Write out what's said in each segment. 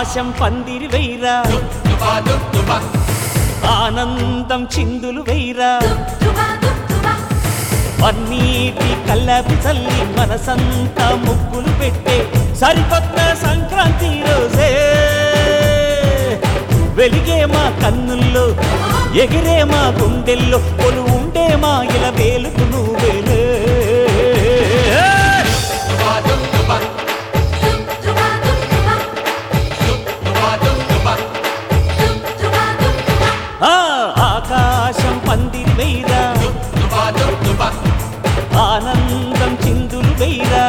ఆకాశం పందిరి వైరా ఆనందం చిందులు వైరా పన్నీటి కల్లాపి చల్లి మనసంతా ముగ్గులు పెట్టే సరికొత్త సంక్రాంతి రోజే వెలిగే మా కన్నుల్లో ఎగిరే మా గుండెల్లో కొలు ఉండే మా ఇలా వేలుకు నువ్వేలే ఆకాశం పందిరి వైరా ఆనందం చిందులు వైరా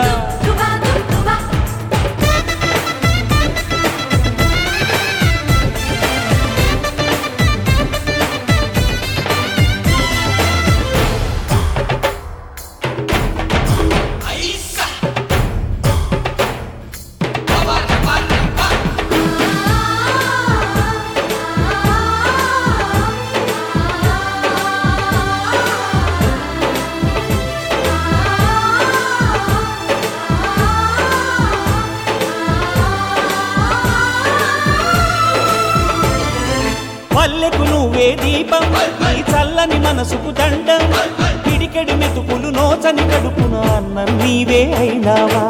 పల్లెకు నువ్వే దీపం నీ చల్లని మనసుకు దండం పిడికెడి మెతుకులు నోచని కడుపున అన్నం నీవే అయినావా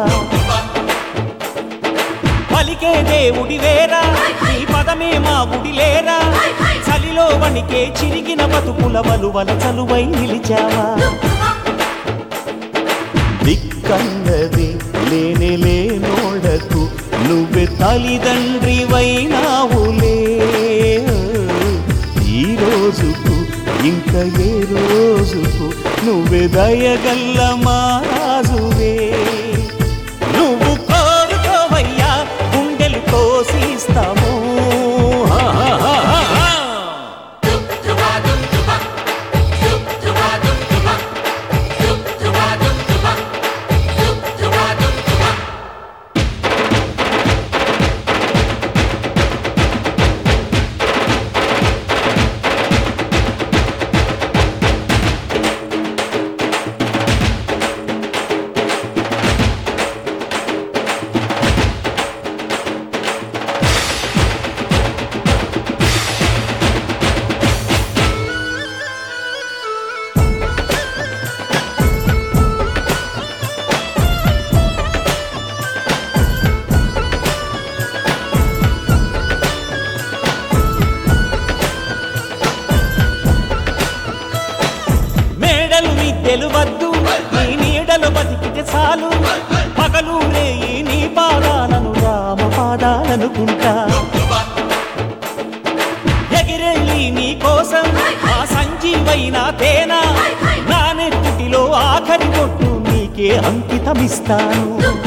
పలికే దేవుడి వేరా నీ పదమే మా గుడి లేరా చలిలో వణికే చిరిగిన బతుకుల వలువల చలువై నిలిచావా దిక్కన్నది లేనే లేనోడకు నువ్వే తల్లిదండ్రి వైనావులే ఈ రోజుకు ఇంకా ఏ రోజుకు నువ్వే దయగల్ల మా రాజువే నువ్వు కోరుకోవయ్యా గుండెలు కోసిస్తాము తెలువద్దు నీ నీడలు బతికితే చాలు పగలు రేయి నీ పాదాలను రామ పాదాలనుకుంటా ఎగిరెళ్ళి నీ కోసం ఆ సంజీవైన తేనా నా నెత్తుటిలో ఆఖరి కొట్టు నీకే అంకితమిస్తాను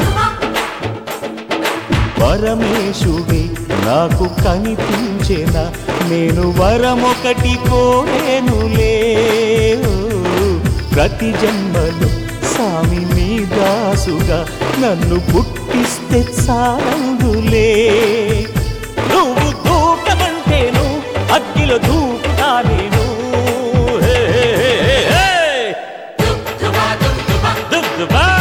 పరమేశుడే నాకు కనిపించేనా నేను వరమొకటి కోరేనులే ప్రతి జన్మలో స్వామి నీ దాసుగా నన్ను పుట్టిస్తే చాలందులే నువ్వు దూకమంటేను అగ్గిలో దూకుతా నేను